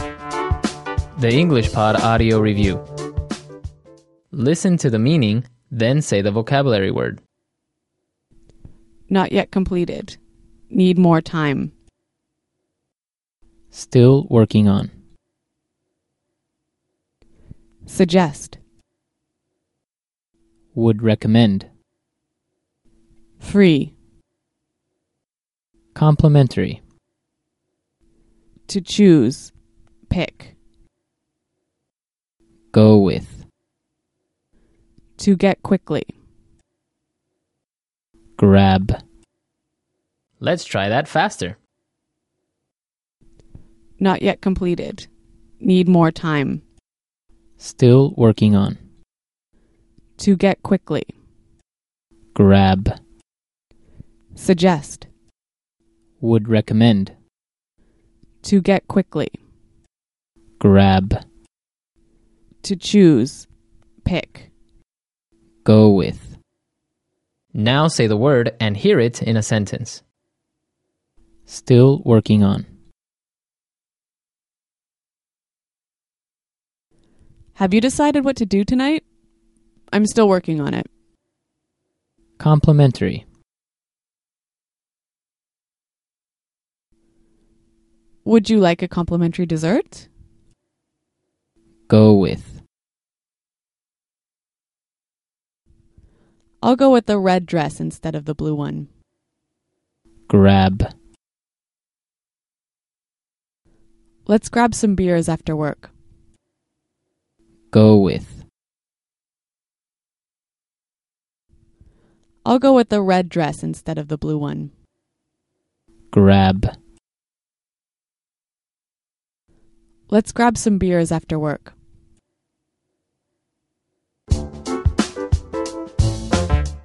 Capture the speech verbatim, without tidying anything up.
The English Pod Audio Review. Listen to the meaning, then say the vocabulary word. Not yet completed. Need more time. Still working on. Suggest. Would recommend. Free. Complimentary. To choose. Pick. Go with. To get quickly. Grab. Let's try that faster. Not yet completed. Need more time. Still working on. To get quickly. Grab. Suggest. Would recommend. To get quickly. Grab. To choose. Pick. Go with. Now say the word and hear it in a sentence. Still working on. Have you decided what to do tonight? I'm still working on it. Complimentary. Would you like a complimentary dessert? Go with. I'll go with the red dress instead of the blue one. Grab. Let's grab some beers after work. Go with. I'll go with the red dress instead of the blue one. Grab. Let's grab some beers after work.